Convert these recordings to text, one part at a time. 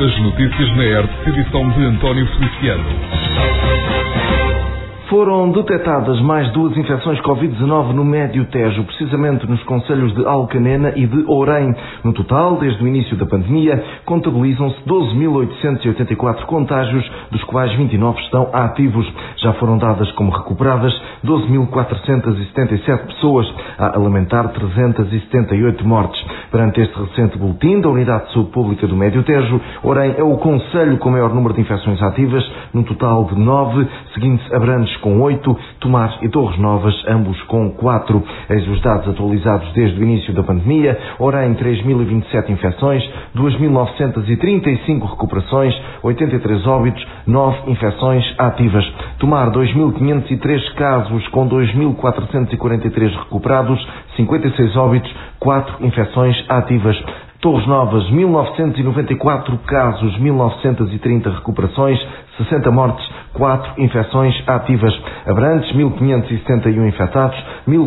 As notícias na ERT, edição de António Feliciano. Foram detectadas mais 2 infecções Covid-19 no Médio Tejo, precisamente nos concelhos de Alcanena e de Ourém. No total, desde o início da pandemia, contabilizam-se 12.884 contágios, dos quais 29 estão ativos. Já foram dadas como recuperadas 12.477 pessoas, a lamentar 378 mortes. Perante este recente boletim da Unidade de Saúde Pública do Médio Tejo, Ourém é o concelho com maior número de infecções ativas, num total de 9, seguindo-se Abrantes com 8, Tomar e Torres Novas, ambos com 4. Eis os dados atualizados desde o início da pandemia. Ourém, 3.027 infecções, 2.935 recuperações, 83 óbitos, 9 infecções ativas. Tomar, 2.503 casos com 2.443 recuperados, 56 óbitos, 4 infecções ativas. Torres Novas, 1.994 casos, 1.930 recuperações, 60 mortes, 4 infecções ativas. Abrantes, 1.571 infectados,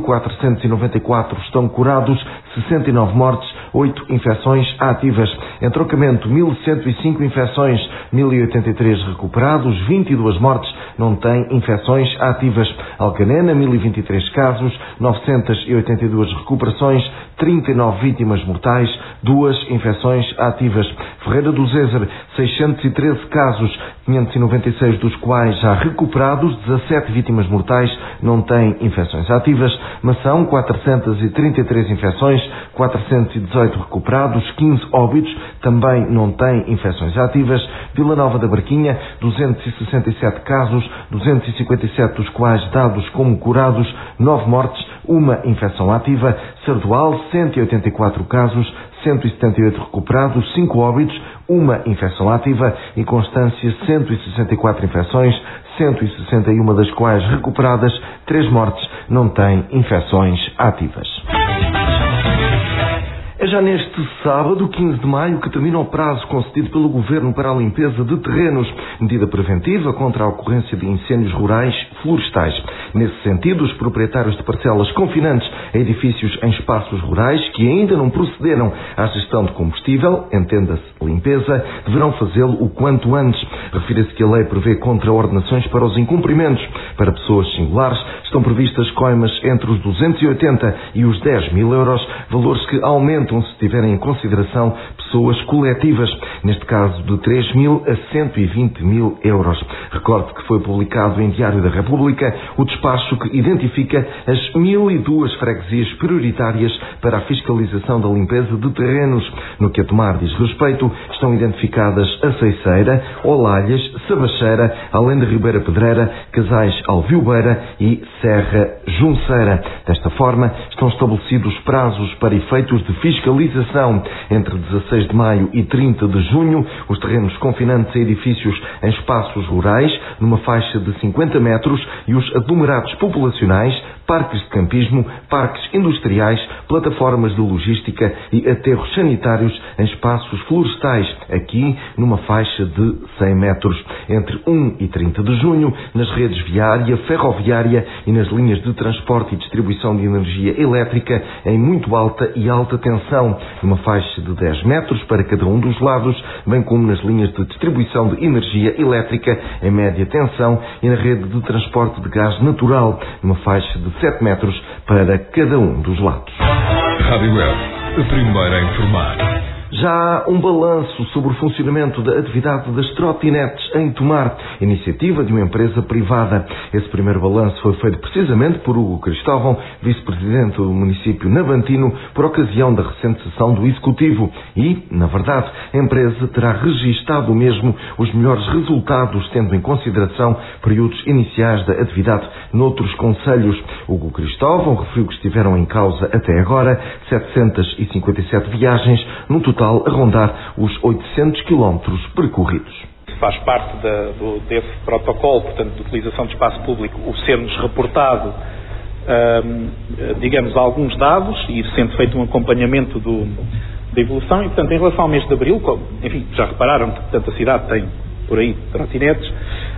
1.494 estão curados, 69 mortes, 8 infecções ativas. Entroncamento, 1.105 infecções, 1.083 recuperados, 22 mortes, não têm infecções ativas. Alcanena, 1.023 casos, 982 recuperações, 39 vítimas mortais, 2 infecções ativas. Ferreira do Zezer, 613 casos, 596 dos quais já recuperados, 17 vítimas mortais, não têm infecções ativas. Mação, 433 infecções, 418 recuperados, 15 óbitos, também não têm infecções ativas. Vila Nova da Barquinha, 267 casos, 257 dos quais dados como curados, 9 mortes, 1 infecção ativa. Sardual, 184 casos, 178 recuperados, 5 óbitos, 1 infecção ativa. E Constância, 164 infecções, 161 das quais recuperadas, 3 mortes, não têm infecções ativas. É já neste sábado, 15 de maio, que termina o prazo concedido pelo Governo para a limpeza de terrenos, medida preventiva contra a ocorrência de incêndios rurais florestais. Nesse sentido, os proprietários de parcelas confinantes a edifícios em espaços rurais que ainda não procederam à gestão de combustível, entenda-se limpeza, deverão fazê-lo o quanto antes. Refira-se que a lei prevê contraordenações para os incumprimentos. Para pessoas singulares, estão previstas coimas entre os 280 e os 10 mil euros, valores que aumentam se tiverem em consideração pessoas coletivas, neste caso de 3 mil a 120 mil euros. Recorde que foi publicado em Diário da República o despacho que identifica as 1.002 freguesias prioritárias para a fiscalização da limpeza de terrenos. No que a Tomar diz respeito, estão identificadas a Ceiceira, Olalhas, Sabacheira, além de Ribeira Pedreira, Casais Alviobeira e Serra Junceira. Desta forma, estão estabelecidos prazos para efeitos de fiscalização. Entre 16 de maio e 30 de junho, os terrenos confinantes a edifícios em espaços rurais, numa faixa de 50 metros, e os aglomerados populacionais, parques de campismo, parques industriais, plataformas de logística e aterros sanitários em espaços florestais, aqui numa faixa de 100 metros. Entre 1 e 30 de junho, nas redes viária, ferroviária e nas linhas de transporte e distribuição de energia elétrica em muito alta e alta tensão, numa faixa de 10 metros para cada um dos lados, bem como nas linhas de distribuição de energia elétrica em média tensão e na rede de transporte de gás natural, numa faixa de 7 metros para cada um dos lados. Rádio Web, a primeira a informar. Já há um balanço sobre o funcionamento da atividade das trotinetes em Tomar, iniciativa de uma empresa privada. Esse primeiro balanço foi feito precisamente por Hugo Cristóvão, vice-presidente do município navantino, por ocasião da recente sessão do Executivo. E, na verdade, a empresa terá registado mesmo os melhores resultados, tendo em consideração períodos iniciais da atividade noutros concelhos. Hugo Cristóvão referiu que estiveram em causa até agora 757 viagens, no total a rondar os 800 quilómetros percorridos. Faz parte desse protocolo, portanto, de utilização de espaço público, o ser-nos reportado, digamos, alguns dados e sendo feito um acompanhamento da evolução. E, portanto, em relação ao mês de abril, enfim, já repararam que, portanto, a cidade tem por aí trotinetes.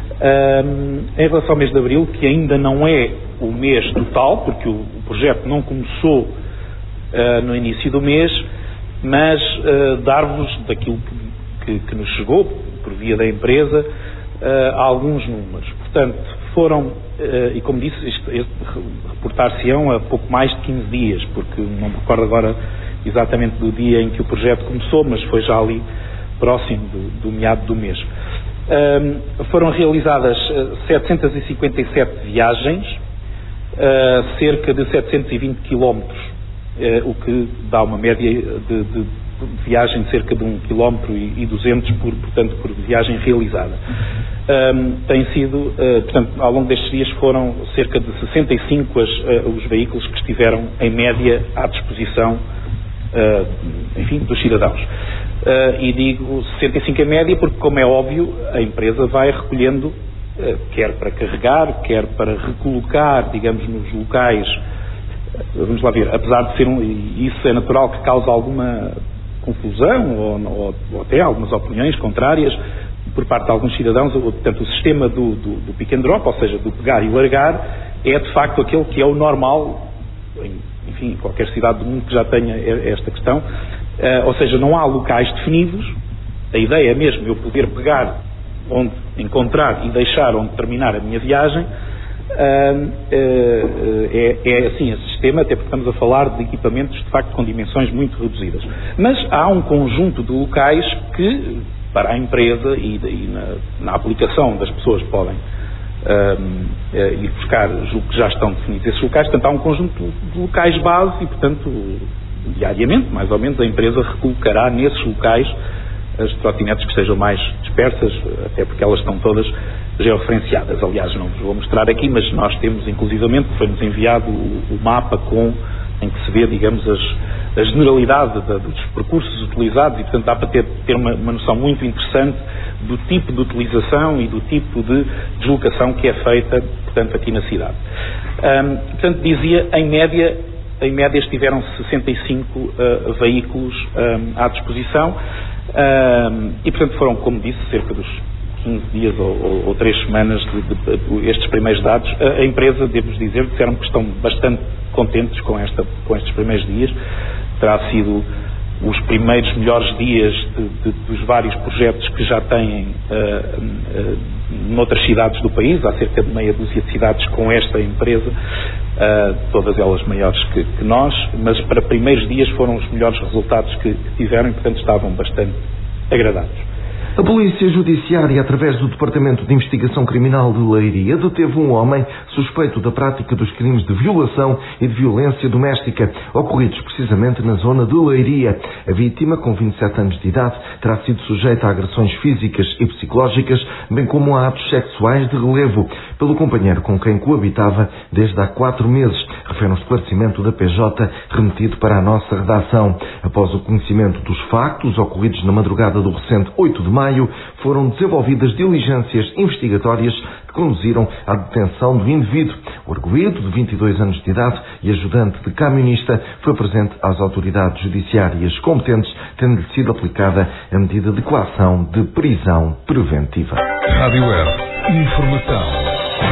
Em relação ao mês de abril, que ainda não é o mês total, porque o projeto não começou no início do mês, mas dar-vos daquilo que nos chegou, por via da empresa, alguns números. Portanto, foram, e como disse, reportar-se-ão a pouco mais de 15 dias, porque não me recordo agora exatamente do dia em que o projeto começou, mas foi já ali próximo do meado do mês. Foram realizadas 757 viagens, cerca de 720 quilómetros, o que dá uma média de viagem de cerca de 1,2 km portanto, por viagem realizada. Tem sido, portanto, ao longo destes dias foram cerca de 65 os veículos que estiveram em média à disposição, enfim, dos cidadãos. E digo 65 em média porque, como é óbvio, a empresa vai recolhendo, quer para carregar, quer para recolocar, digamos, nos locais. Vamos lá ver, apesar de ser isso é natural que cause alguma confusão ou até algumas opiniões contrárias por parte de alguns cidadãos. Portanto, o sistema do pick and drop, ou seja, do pegar e largar, é de facto aquele que é o normal, enfim, em qualquer cidade do mundo que já tenha esta questão. Ou seja, não há locais definidos. A ideia é mesmo eu poder pegar onde encontrar e deixar onde terminar a minha viagem. É assim esse sistema, até porque estamos a falar de equipamentos de facto com dimensões muito reduzidas. Mas há um conjunto de locais que, para a empresa e na aplicação das pessoas podem ir buscar, julgo que já estão definidos esses locais. Portanto, há um conjunto de locais base e, portanto, diariamente, mais ou menos, a empresa recolocará nesses locais as trotinetes que estejam mais dispersas, até porque elas estão todas georreferenciadas. Aliás, não vos vou mostrar aqui, mas nós temos, inclusivamente, foi-nos enviado o mapa em que se vê, digamos, a generalidade dos percursos utilizados e, portanto, dá para ter uma noção muito interessante do tipo de utilização e do tipo de deslocação que é feita, portanto, aqui na cidade. Portanto, dizia, em média estiveram 65 veículos à disposição e, portanto, foram, como disse, cerca dos 15 dias ou 3 semanas de estes primeiros dados. A empresa, devo dizer, disseram que estão bastante contentes com estes primeiros dias. Terá sido os primeiros melhores dias dos vários projetos que já têm noutras cidades do país. Há cerca de meia dúzia de cidades com esta empresa, todas elas maiores que nós, mas para primeiros dias foram os melhores resultados que tiveram e, portanto, estavam bastante agradados. A Polícia Judiciária, através do Departamento de Investigação Criminal de Leiria, deteve um homem suspeito da prática dos crimes de violação e de violência doméstica, ocorridos precisamente na zona de Leiria. A vítima, com 27 anos de idade, terá sido sujeita a agressões físicas e psicológicas, bem como a atos sexuais de relevo, pelo companheiro com quem coabitava desde há 4 meses, refere um esclarecimento da PJ remetido para a nossa redação. Após o conhecimento dos factos ocorridos na madrugada do recente 8 de maio, foram desenvolvidas diligências investigatórias que conduziram à detenção do indivíduo. O arguido, de 22 anos de idade e ajudante de camionista, foi presente às autoridades judiciárias competentes, tendo-lhe sido aplicada a medida de coação de prisão preventiva. Rádio Web. Informação.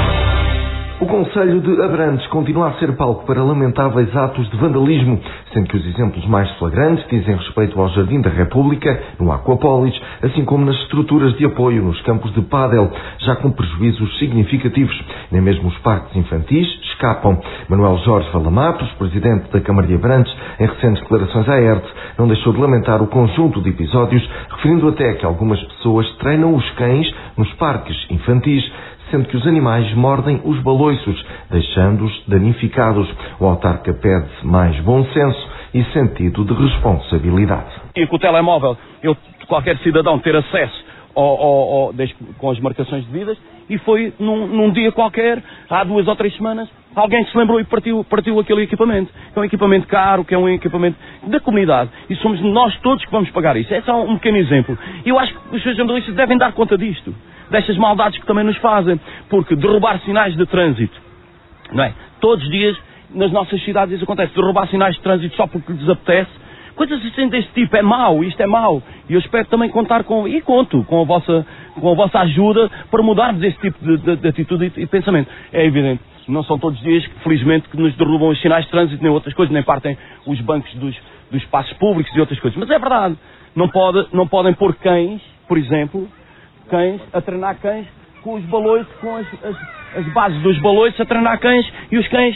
O Concelho de Abrantes continua a ser palco para lamentáveis atos de vandalismo, sendo que os exemplos mais flagrantes dizem respeito ao Jardim da República, no Aquapolis, assim como nas estruturas de apoio nos campos de pádel, já com prejuízos significativos. Nem mesmo os parques infantis escapam. Manuel Jorge Valamatos, presidente da Câmara de Abrantes, em recentes declarações à ERT, não deixou de lamentar o conjunto de episódios, referindo até que algumas pessoas treinam os cães nos parques infantis, sendo que os animais mordem os baloiços, deixando-os danificados. O autarca pede mais bom senso e sentido de responsabilidade. E com o telemóvel, qualquer cidadão ter acesso com as marcações devidas, e foi num dia qualquer, há 2 ou 3 semanas, alguém se lembrou e partiu aquele equipamento. É um equipamento caro, que é um equipamento da comunidade, e somos nós todos que vamos pagar isso. É só um pequeno exemplo. E eu acho que os seus jornalistas devem dar conta disto, destas maldades que também nos fazem, porque derrubar sinais de trânsito, não é? Todos os dias, nas nossas cidades, isso acontece, derrubar sinais de trânsito só porque lhes apetece, coisas assim deste tipo, é mau, isto é mau, e eu espero também conto com a vossa ajuda para mudarmos esse tipo de atitude e pensamento. É evidente, não são todos os dias, felizmente, que nos derrubam os sinais de trânsito, nem outras coisas, nem partem os bancos dos espaços públicos e outras coisas. Mas é verdade, não podem pôr cães, por exemplo, a treinar cães com os baloiços, com as bases dos baloiços a treinar cães, e os cães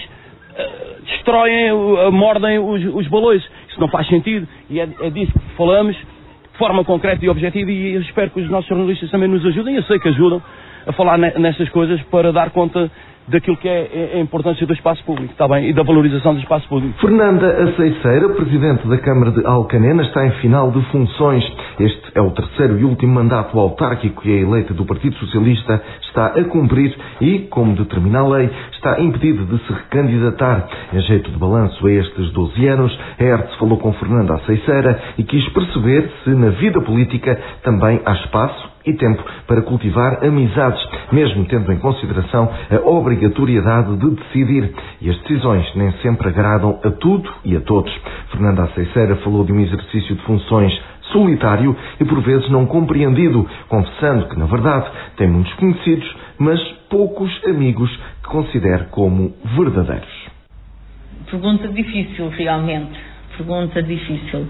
destroem, mordem os baloiços. Isso não faz sentido, e é disso que falamos de forma concreta e objetiva, e eu espero que os nossos jornalistas também nos ajudem, eu sei que ajudam, a falar nestas coisas para dar conta daquilo que é a importância do espaço público, está bem? E da valorização do espaço público. Fernanda Aceiceira, Presidente da Câmara de Alcanena, está em final de funções. Este é o terceiro e último mandato autárquico que a eleita do Partido Socialista está a cumprir e, como determina a lei, está impedida de se recandidatar. Em jeito de balanço a estes 12 anos, a ERTE falou com Fernanda Aceiceira e quis perceber se na vida política também há espaço e tempo para cultivar amizades, mesmo tendo em consideração a obrigatoriedade de decidir. E as decisões nem sempre agradam a tudo e a todos. Fernanda Aceiceira falou de um exercício de funções solitário e por vezes não compreendido, confessando que, na verdade, tem muitos conhecidos, mas poucos amigos que considere como verdadeiros. Pergunta difícil, realmente. Pergunta difícil.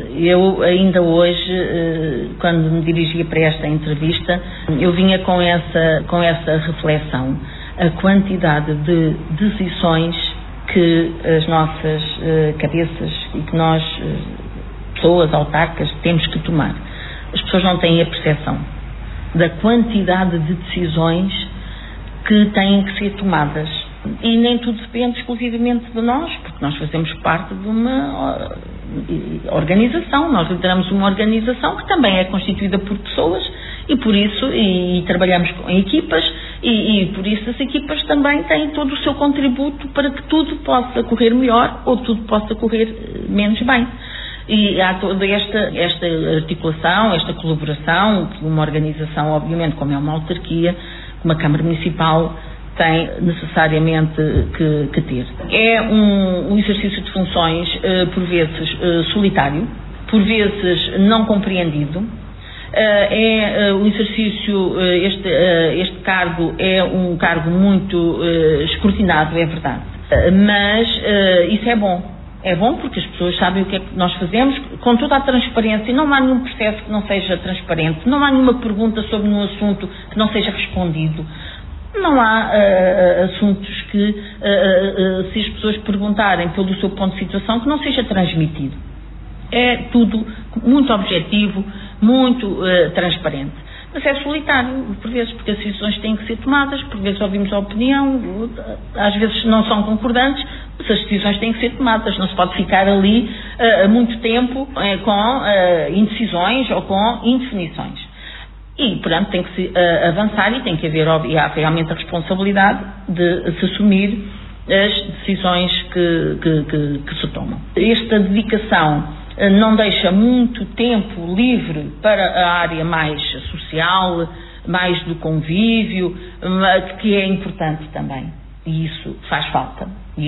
Eu ainda hoje, quando me dirigia para esta entrevista, eu vinha com essa reflexão. A quantidade de decisões que as nossas cabeças e que nós, pessoas autárquicas, temos que tomar. As pessoas não têm a percepção da quantidade de decisões que têm que ser tomadas. E nem tudo depende exclusivamente de nós, porque nós fazemos parte de uma organização, nós lideramos uma organização que também é constituída por pessoas e por isso, e trabalhamos em equipas e por isso as equipas também têm todo o seu contributo para que tudo possa correr melhor ou tudo possa correr menos bem. E há toda esta articulação, esta colaboração, uma organização, obviamente, como é uma autarquia, uma Câmara Municipal, tem necessariamente que ter. É um exercício de funções, por vezes solitário, por vezes não compreendido. É um exercício, este cargo é um cargo muito escrutinado, é verdade. Mas isso é bom. É bom porque as pessoas sabem o que é que nós fazemos com toda a transparência. Não há nenhum processo que não seja transparente. Não há nenhuma pergunta sobre um assunto que não seja respondido. Não há assuntos que, se as pessoas perguntarem pelo seu ponto de situação, que não seja transmitido. É tudo muito objetivo, muito transparente. Mas é solitário, por vezes, porque as decisões têm que ser tomadas, por vezes ouvimos a opinião, às vezes não são concordantes, mas as decisões têm que ser tomadas. Não se pode ficar ali muito tempo com indecisões ou com indefinições. E, portanto, tem que se avançar e tem que haver, e há realmente a responsabilidade de se assumir as decisões que se tomam. Esta dedicação não deixa muito tempo livre para a área mais social, mais do convívio, que é importante também. E isso faz falta. E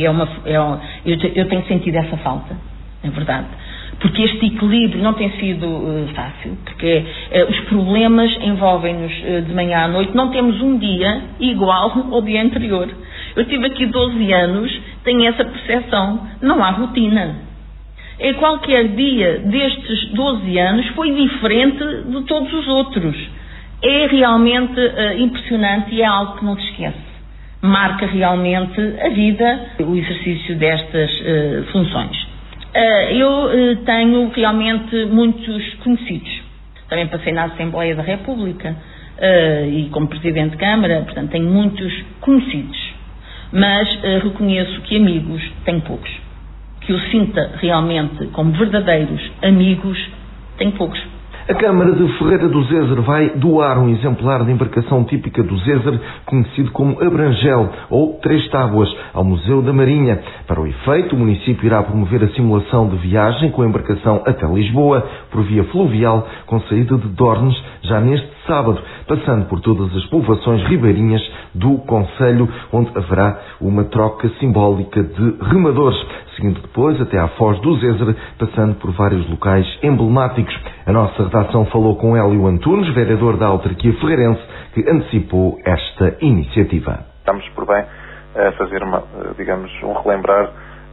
eu tenho sentido essa falta, é verdade. Porque este equilíbrio não tem sido fácil, porque os problemas envolvem-nos de manhã à noite. Não temos um dia igual ao dia anterior. Eu tive aqui 12 anos, tenho essa percepção, não há rotina. Qualquer dia destes 12 anos foi diferente de todos os outros. É realmente impressionante e é algo que não se esquece. Marca realmente a vida, o exercício destas funções. Eu tenho realmente muitos conhecidos. Também passei na Assembleia da República e como Presidente de Câmara, portanto tenho muitos conhecidos. Mas reconheço que amigos tenho poucos. Que eu sinta realmente como verdadeiros amigos, tenho poucos. A Câmara de Ferreira do Zezer vai doar um exemplar de embarcação típica do Zezer, conhecido como Abrangel, ou Três Tábuas, ao Museu da Marinha. Para o efeito, o município irá promover a simulação de viagem com a embarcação até Lisboa, por via fluvial, com saída de Dornes, já neste sábado, passando por todas as povoações ribeirinhas do concelho, onde haverá uma troca simbólica de remadores, seguindo depois até à Foz do Zezer, passando por vários locais emblemáticos. A nossa redação falou com Hélio Antunes, vereador da autarquia ferreirense, que antecipou esta iniciativa. Estamos por bem a fazer um relembrar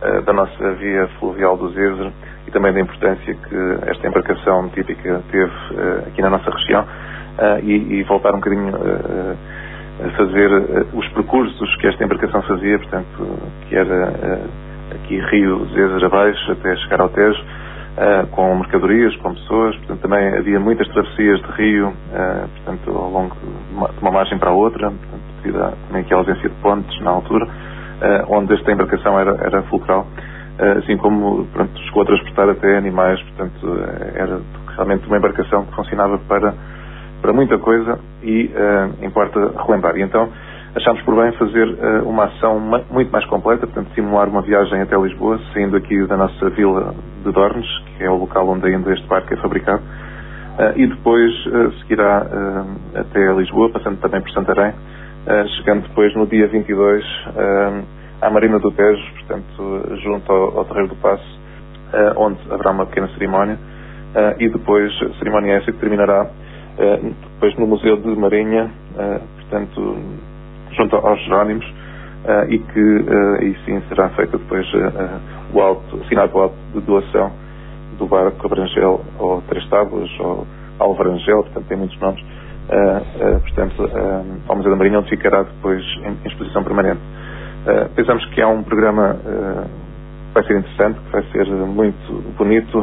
da nossa via fluvial do Zezer e também da importância que esta embarcação típica teve aqui na nossa região, e voltar um bocadinho a fazer os percursos que esta embarcação fazia, portanto, que era aqui Rio Zezer abaixo até chegar ao Tejo, com mercadorias, com pessoas. Portanto, também havia muitas travessias de rio, portanto, ao longo de uma margem para a outra, portanto, devido também aqui à ausência de pontes na altura, onde esta embarcação era fulcral, assim como, pronto, chegou a transportar até animais. Portanto, era realmente uma embarcação que funcionava para muita coisa, e importa relembrar. E então achámos por bem fazer uma ação muito mais completa, portanto, simular uma viagem até Lisboa, saindo aqui da nossa vila de Dornes, que é o local onde ainda este barco é fabricado, e depois seguirá até Lisboa, passando também por Santarém, chegando depois no dia 22 à Marina do Tejo, portanto, junto ao Terreiro do Paço, onde haverá uma pequena cerimónia, e depois a cerimónia essa que terminará depois no Museu de Marinha, portanto, junto aos Jerónimos, e que aí sim será feita depois assinado o auto de doação do barco Abrangel, ou Três Tábuas, ou Alvarangel, portanto tem muitos nomes, portanto, ao Museu da Marinha, onde ficará depois em exposição permanente. Pensamos que há um programa que vai ser interessante, que vai ser muito bonito,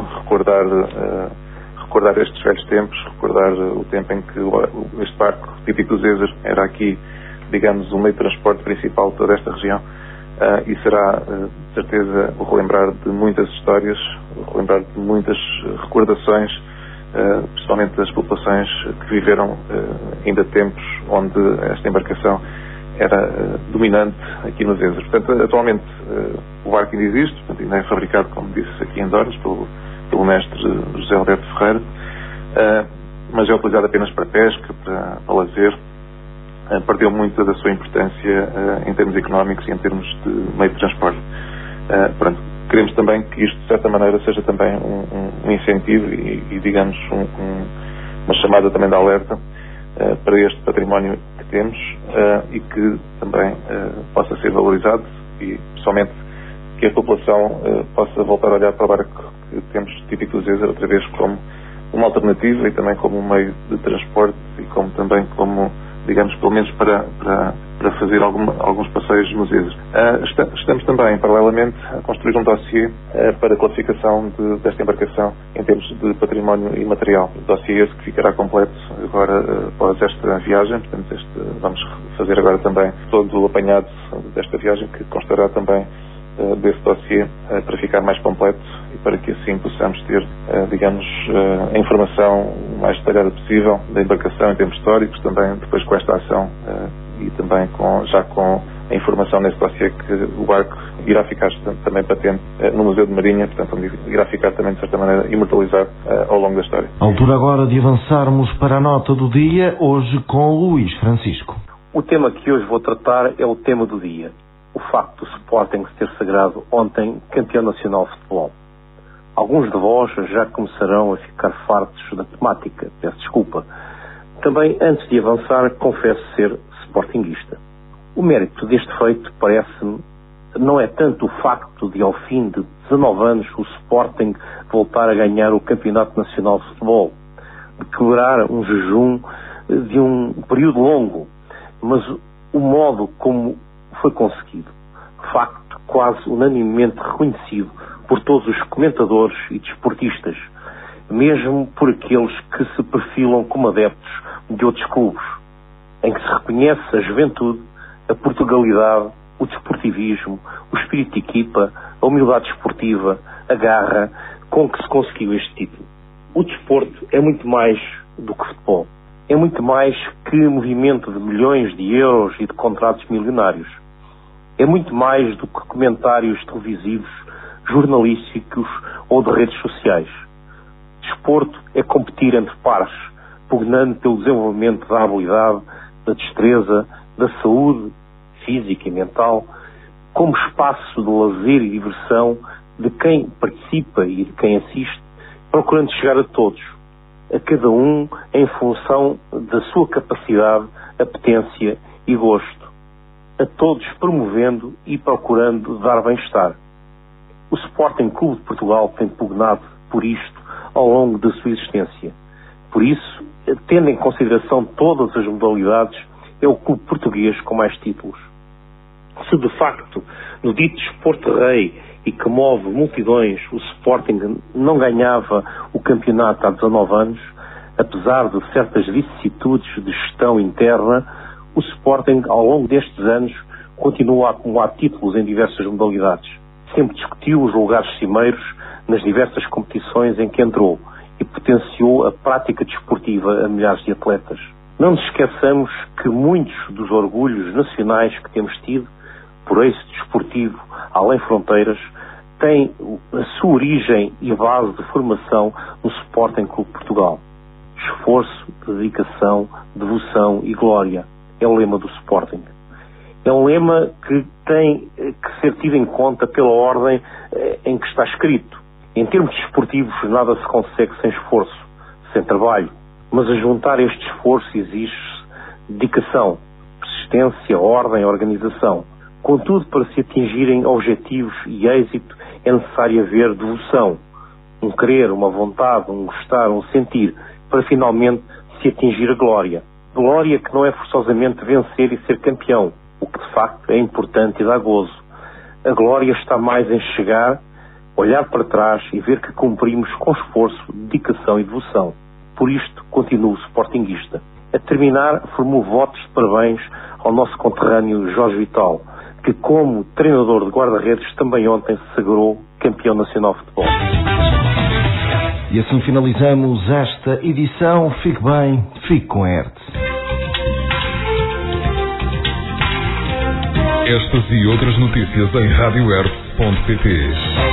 recordar estes velhos tempos, recordar o tempo em que este barco típico do Zezer era aqui, digamos, o meio de transporte principal de toda esta região, e será, de certeza, o relembrar de muitas histórias, o relembrar de muitas recordações, principalmente das populações que viveram ainda tempos onde esta embarcação era dominante aqui no Zezer. Portanto, atualmente o barco ainda existe, portanto, ainda é fabricado, como disse, aqui em Dornes, pelo mestre José Alberto Ferreira, mas é utilizado apenas para pesca, para lazer. Perdeu muito da sua importância em termos económicos e em termos de meio de transporte. Pronto, queremos também que isto, de certa maneira, seja também um incentivo e digamos, uma chamada também de alerta para este património que temos, e que também possa ser valorizado, e pessoalmente que a população possa voltar a olhar para o barco que temos típico do Zezer outra vez como uma alternativa, e também como um meio de transporte, e como também como, digamos, pelo menos para fazer alguns passeios nos Zezer. Estamos também, paralelamente, a construir um dossiê para a classificação desta embarcação em termos de património imaterial. O dossiê esse que ficará completo agora após esta viagem. Portanto, vamos fazer agora também todo o apanhado desta viagem, que constará também desse dossiê, para ficar mais completo e para que assim possamos ter, digamos, a informação mais detalhada possível da embarcação em termos históricos, também depois com esta ação, e também já com a informação nesse dossiê que o barco irá ficar também patente no Museu de Marinha, portanto, onde irá ficar também, de certa maneira, imortalizado ao longo da história. A altura agora de avançarmos para a nota do dia, hoje com Luís Francisco. O tema que hoje vou tratar é o tema do dia. O facto do Sporting se ter sagrado ontem campeão nacional de futebol. Alguns de vós já começarão a ficar fartos da temática, peço desculpa. Também, antes de avançar, confesso ser sportinguista. O mérito deste feito, parece-me, não é tanto o facto de, ao fim de 19 anos, o Sporting voltar a ganhar o Campeonato Nacional de Futebol, de quebrar um jejum de um período longo, mas o modo como foi conseguido. Facto quase unanimemente reconhecido por todos os comentadores e desportistas, mesmo por aqueles que se perfilam como adeptos de outros clubes, em que se reconhece a juventude, a Portugalidade, o desportivismo, o espírito de equipa, a humildade desportiva, a garra com que se conseguiu este título. O desporto é muito mais do que futebol. É muito mais que movimento de milhões de euros e de contratos milionários. É muito mais do que comentários televisivos, jornalísticos ou de redes sociais. Desporto é competir entre pares, pugnando pelo desenvolvimento da habilidade, da destreza, da saúde física e mental, como espaço de lazer e diversão de quem participa e de quem assiste, procurando chegar a todos, a cada um em função da sua capacidade, apetência e gosto, a todos promovendo e procurando dar bem-estar. O Sporting Clube de Portugal tem pugnado por isto ao longo da sua existência. Por isso, tendo em consideração todas as modalidades, é o clube português com mais títulos. Se de facto, no dito desporto rei e que move multidões, o Sporting não ganhava o campeonato há 19 anos, apesar de certas vicissitudes de gestão interna, o Sporting, ao longo destes anos, continua a acumular títulos em diversas modalidades. Sempre discutiu os lugares cimeiros nas diversas competições em que entrou e potenciou a prática desportiva a milhares de atletas. Não nos esqueçamos que muitos dos orgulhos nacionais que temos tido, por êxito desportivo além fronteiras, têm a sua origem e base de formação no Sporting Clube de Portugal. Esforço, dedicação, devoção e glória é o lema do Sporting. É um lema que tem que ser tido em conta pela ordem em que está escrito. Em termos desportivos, nada se consegue sem esforço, sem trabalho. Mas a juntar este esforço exige-se dedicação, persistência, ordem, organização. Contudo, para se atingirem objetivos e êxito, é necessário haver devoção, um querer, uma vontade, um gostar, um sentir, para finalmente se atingir a glória. Glória que não é forçosamente vencer e ser campeão, o que de facto é importante e dá gozo. A glória está mais em chegar, olhar para trás e ver que cumprimos com esforço, dedicação e devoção. Por isto, continuo sportinguista. A terminar, formulo votos de parabéns ao nosso conterrâneo Jorge Vital, que como treinador de guarda-redes também ontem se sagrou campeão nacional de futebol. E assim finalizamos esta edição. Fique bem, fique com a ERTE. Estas e outras notícias em radioerte.pt.